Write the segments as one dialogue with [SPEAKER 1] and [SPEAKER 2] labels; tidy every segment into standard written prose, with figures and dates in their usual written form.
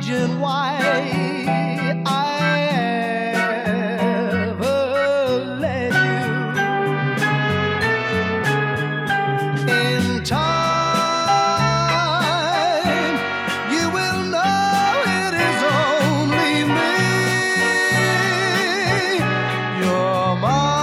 [SPEAKER 1] imagine why I ever let you. In time, you will know it is only me. You're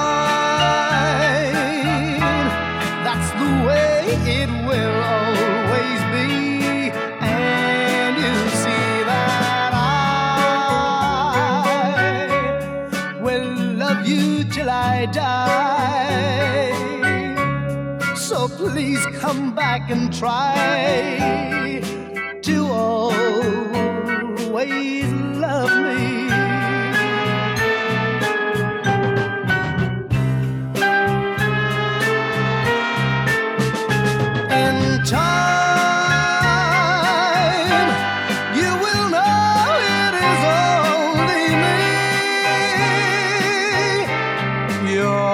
[SPEAKER 1] mine. That's the way it will always be. And you see that I will love you till I die. So please come back and try to always love me. In time, you will know it is only me. You're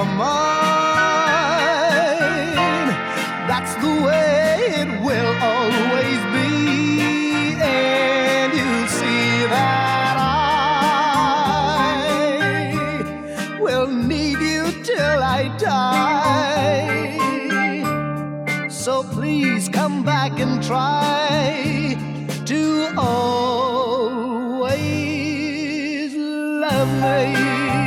[SPEAKER 1] mine. That's the way it will always be. And you'll see that I will need you till I die. So please come back and try to always love me.